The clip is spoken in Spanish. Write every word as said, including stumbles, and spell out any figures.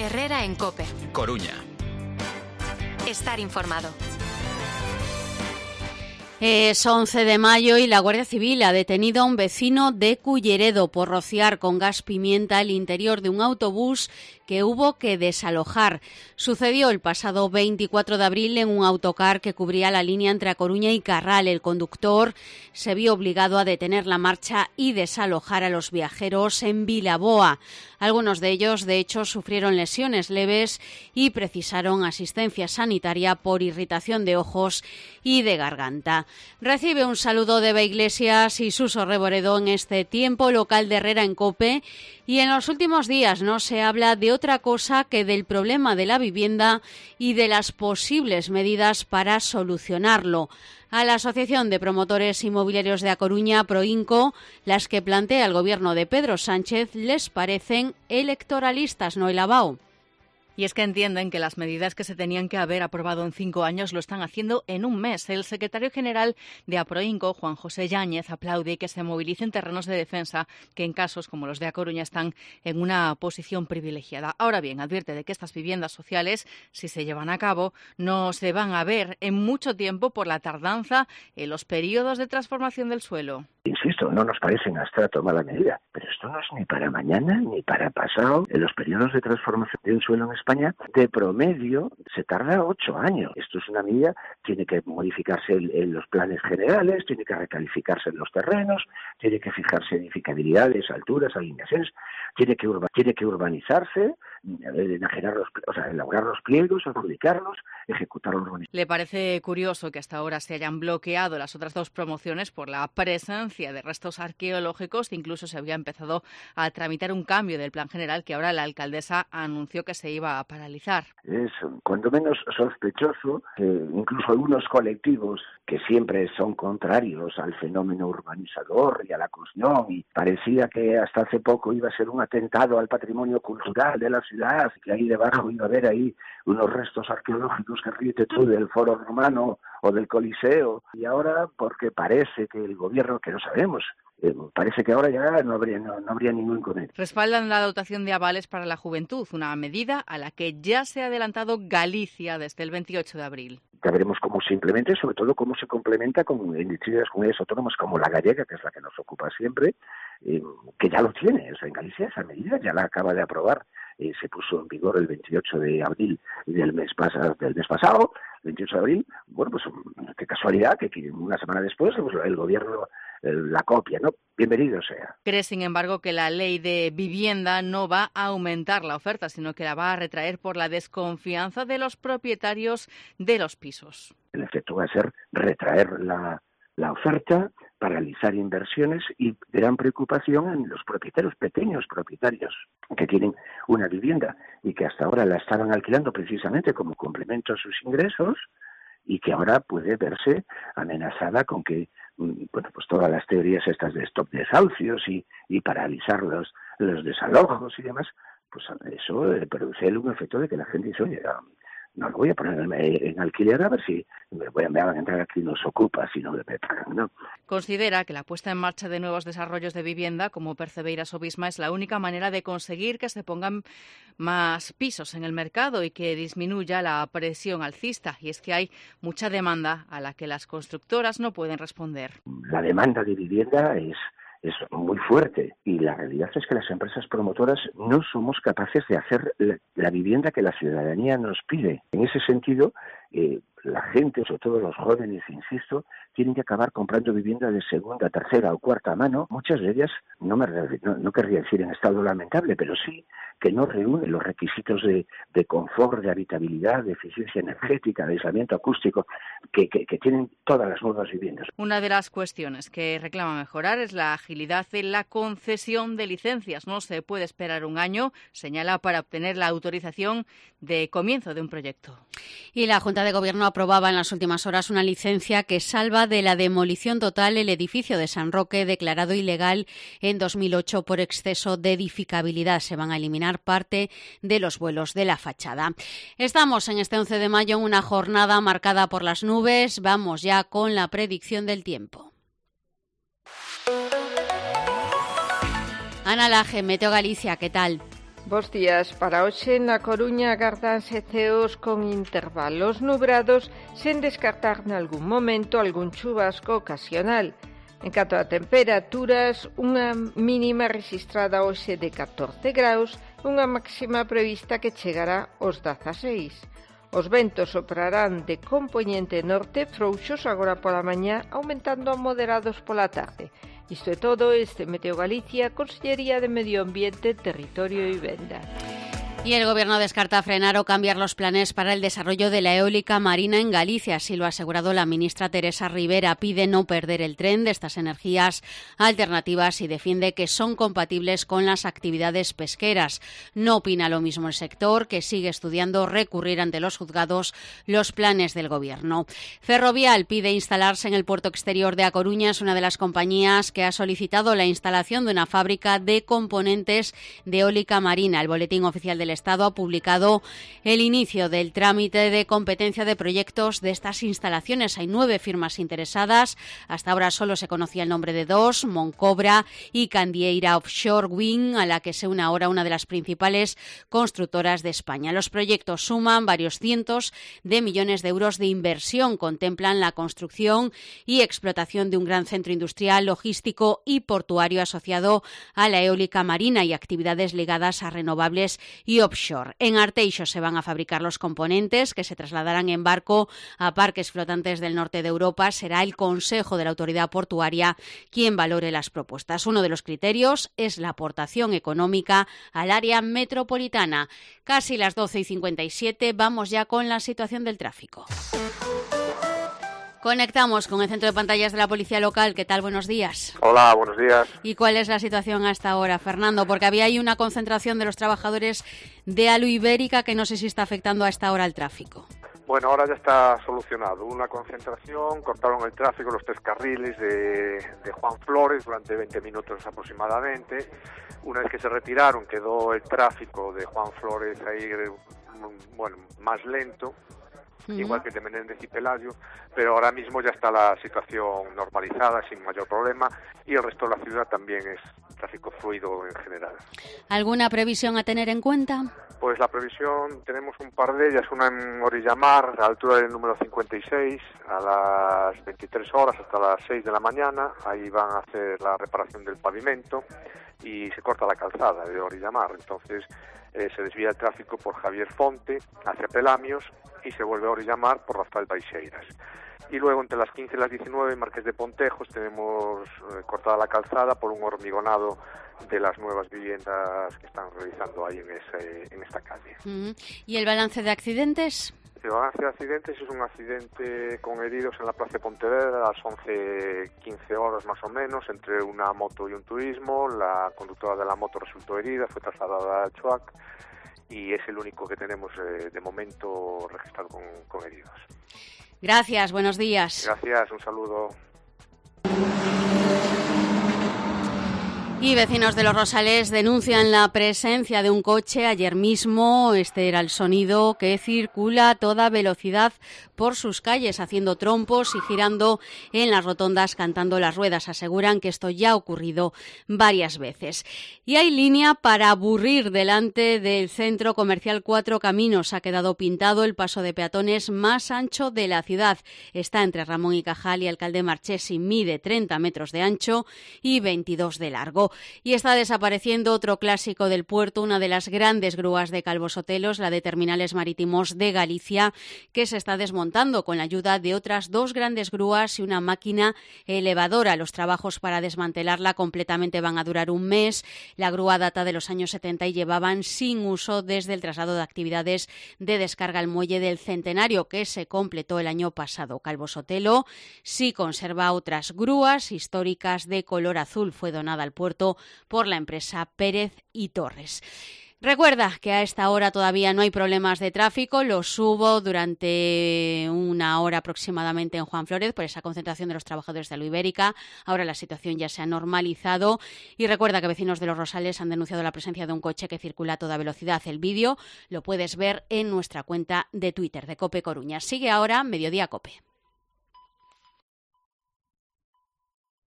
Herrera en COPE. Coruña. Estar informado. Es once de mayo y la Guardia Civil ha detenido a un vecino de Culleredo por rociar con gas pimienta el interior de un autobús que hubo que desalojar. Sucedió el pasado veinticuatro de abril en un autocar que cubría la línea entre A Coruña y Carral. El conductor se vio obligado a detener la marcha y desalojar a los viajeros en Vilaboa. Algunos de ellos, de hecho, sufrieron lesiones leves y precisaron asistencia sanitaria por irritación de ojos y de garganta. Recibe un saludo de Eva Iglesias y Suso Reboredo en este tiempo local de Herrera en COPE, y en los últimos días no se habla de otra cosa que del problema de la vivienda y de las posibles medidas para solucionarlo. A la Asociación de Promotores Inmobiliarios de A Coruña, Proinco, las que plantea el gobierno de Pedro Sánchez les parecen electoralistas, Noel Abao. Y es que entienden que las medidas que se tenían que haber aprobado en cinco años lo están haciendo en un mes. El secretario general de APROINCO, Juan José Yáñez, aplaude que se movilicen terrenos de defensa que en casos como los de A Coruña están en una posición privilegiada. Ahora bien, advierte de que estas viviendas sociales, si se llevan a cabo, no se van a ver en mucho tiempo por la tardanza en los periodos de transformación del suelo. Insisto, no nos parece en abstracto mala medida, pero esto no es ni para mañana ni para pasado. En los periodos de transformación del suelo en España, de promedio, se tarda ocho años. Esto es una medida, tiene que modificarse en, en los planes generales, tiene que recalificarse en los terrenos, tiene que fijarse edificabilidades, alturas, alineaciones, tiene que, urba, tiene que urbanizarse, enajenar los, o sea, elaborar los pliegos, adjudicarlos, ejecutar los urbanistas. Le parece curioso que hasta ahora se hayan bloqueado las otras dos promociones por la presencia de restos arqueológicos. Incluso se había empezado a tramitar un cambio del plan general que ahora la alcaldesa anunció que se iba a paralizar. Es cuando menos sospechoso que incluso algunos colectivos que siempre son contrarios al fenómeno urbanizador y a la construcción, y parecía que hasta hace poco iba a ser un atentado al patrimonio cultural de la ciudad, que ahí debajo iba a haber ahí unos restos arqueológicos que ríete tú del Foro Romano o del Coliseo, y ahora porque parece que el gobierno, que no sabemos, eh, parece que ahora ya no habría, no, no habría ningún inconveniente. Respaldan la dotación de avales para la juventud, una medida a la que ya se ha adelantado Galicia desde el veintiocho de abril. Ya veremos cómo se implementa y sobre todo cómo se complementa con industrias comunidades autónomas como la gallega, que es la que nos ocupa siempre, eh, que ya lo tiene. O sea, en Galicia esa medida ya la acaba de aprobar. Eh, se puso en vigor el veintiocho de abril del mes, pas- del mes pasado, veintiocho de abril. Bueno, pues qué casualidad que, que una semana después pues, el gobierno eh, la copia, ¿no? Bienvenido sea. Cree, sin embargo, que la ley de vivienda no va a aumentar la oferta, sino que la va a retraer por la desconfianza de los propietarios de los pisos. El efecto va a ser retraer la, la oferta, paralizar inversiones y gran preocupación en los propietarios, pequeños propietarios que tienen una vivienda y que hasta ahora la estaban alquilando precisamente como complemento a sus ingresos y que ahora puede verse amenazada con que, bueno, pues todas las teorías estas de stop desahucios y, y paralizar los, los desalojos y demás, pues eso eh, produce un efecto de que la gente dice, oye, no lo voy a poner en, en alquiler a ver si me, voy a, me van a entrar aquí los ocupas y no me pagan, ¿no? Considera que la puesta en marcha de nuevos desarrollos de vivienda, como Percebeiras o Bisma, es la única manera de conseguir que se pongan más pisos en el mercado y que disminuya la presión alcista. Y es que hay mucha demanda a la que las constructoras no pueden responder. La demanda de vivienda es es muy fuerte y la realidad es que las empresas promotoras no somos capaces de hacer la, la vivienda que la ciudadanía nos pide. En ese sentido, eh, la gente, sobre todo los jóvenes, insisto, tienen que acabar comprando vivienda de segunda, tercera o cuarta mano, muchas de ellas, no, me, no, no querría decir en estado lamentable, pero sí que no reúnen los requisitos de, de confort, de habitabilidad, de eficiencia energética, de aislamiento acústico, que, que, que tienen todas las nuevas viviendas. Una de las cuestiones que reclama mejorar es la agilidad en la concesión de licencias. No se puede esperar un año, señala, para obtener la autorización de comienzo de un proyecto. Y la Junta de Gobierno aprobaba en las últimas horas una licencia que salva de la demolición total el edificio de San Roque, declarado ilegal en dos mil ocho por exceso de edificabilidad. Se van a eliminar parte de los vuelos de la fachada. Estamos en este once de mayo en una jornada marcada por las nubes. Vamos ya con la predicción del tiempo. Ana Laje, Meteo Galicia, ¿qué tal? Bos días. Para hoxe na Coruña agardanse ceos con intervalos nubrados, sen descartar nalgún momento algún chubasco ocasional. En canto a temperaturas, unha mínima registrada hoxe de catorce graus e unha máxima prevista que chegará aos dezaseis. Os ventos soprarán de compoñente norte frouxos agora pola mañá, aumentando a moderados pola tarde. Isto é todo, este Meteo Galicia, Consellería de Medio Ambiente, Territorio e Vivenda. Y el Gobierno descarta frenar o cambiar los planes para el desarrollo de la eólica marina en Galicia. Así lo ha asegurado la ministra Teresa Rivera. Pide no perder el tren de estas energías alternativas y defiende que son compatibles con las actividades pesqueras. No opina lo mismo el sector, que sigue estudiando recurrir ante los juzgados los planes del Gobierno. Ferrovial pide instalarse en el puerto exterior de A Coruña. Es una de las compañías que ha solicitado la instalación de una fábrica de componentes de eólica marina. El Boletín Oficial del Estado ha publicado el inicio del trámite de competencia de proyectos de estas instalaciones. Hay nueve firmas interesadas. Hasta ahora solo se conocía el nombre de dos, Moncobra y Candieira Offshore Wind, a la que se une ahora una de las principales constructoras de España. Los proyectos suman varios cientos de millones de euros de inversión. Contemplan la construcción y explotación de un gran centro industrial, logístico y portuario asociado a la eólica marina y actividades ligadas a renovables y offshore. En Arteixo se van a fabricar los componentes que se trasladarán en barco a parques flotantes del norte de Europa. Será el Consejo de la Autoridad Portuaria quien valore las propuestas. Uno de los criterios es la aportación económica al área metropolitana. Casi las doce y cincuenta y siete, vamos ya con la situación del tráfico. Conectamos con el centro de pantallas de la Policía Local. ¿Qué tal? Buenos días. Hola, buenos días. ¿Y cuál es la situación hasta ahora, Fernando? Porque había ahí una concentración de los trabajadores de Alu Ibérica que no sé si está afectando a esta hora el tráfico. Bueno, ahora ya está solucionado. Una concentración, cortaron el tráfico, los tres carriles de, de Juan Flores durante veinte minutos aproximadamente. Una vez que se retiraron, quedó el tráfico de Juan Flores ahí, bueno, más lento. Uh-huh. Igual que de Menéndez y Pelayo, pero ahora mismo ya está la situación normalizada sin mayor problema y el resto de la ciudad también es tráfico fluido en general. ¿Alguna previsión a tener en cuenta? Pues la previsión, tenemos un par de ellas, una en Orillamar, a la altura del número cincuenta y seis, a las veintitrés horas hasta las seis de la mañana, ahí van a hacer la reparación del pavimento y se corta la calzada de Orillamar, entonces eh, se desvía el tráfico por Javier Fonte hacia Pelamios y se vuelve a Orillamar por Rafael Baixeiras. Y luego entre las quince y las diecinueve, Marqués de Pontejos, tenemos eh, cortada la calzada por un hormigonado de las nuevas viviendas que están realizando ahí en, ese, en esta calle. Uh-huh. ¿Y el balance de accidentes? El balance de accidentes es un accidente con heridos en la Plaza de Pontevedra a las once quince horas más o menos, entre una moto y un turismo. La conductora de la moto resultó herida, fue trasladada al Chuac y es el único que tenemos eh, de momento registrado con, con heridos. Gracias, buenos días. Gracias, un saludo. Y vecinos de Los Rosales denuncian la presencia de un coche ayer mismo. Este era el sonido que circula a toda velocidad por sus calles, haciendo trompos y girando en las rotondas, cantando las ruedas. Aseguran que esto ya ha ocurrido varias veces. Y hay línea para aburrir delante del centro comercial Cuatro Caminos. Ha quedado pintado el paso de peatones más ancho de la ciudad. Está entre Ramón y Cajal y Alcalde Marchesi. Mide treinta metros de ancho y veintidós de largo. Y está desapareciendo otro clásico del puerto, una de las grandes grúas de Calvo Sotelos, la de Terminales Marítimos de Galicia, que se está desmontando con la ayuda de otras dos grandes grúas y una máquina elevadora. Los trabajos para desmantelarla completamente van a durar un mes. La grúa data de los años setenta y llevaban sin uso desde el traslado de actividades de descarga al muelle del Centenario, que se completó el año pasado. Calvo Sotelo sí conserva otras grúas históricas de color azul. Fue donada al puerto por la empresa Pérez y Torres. Recuerda que a esta hora todavía no hay problemas de tráfico. Los hubo durante una hora aproximadamente en Juan Flórez por esa concentración de los trabajadores de Alu Ibérica. Ahora la situación ya se ha normalizado. Y recuerda que vecinos de Los Rosales han denunciado la presencia de un coche que circula a toda velocidad. El vídeo lo puedes ver en nuestra cuenta de Twitter de COPE Coruña. Sigue ahora Mediodía COPE.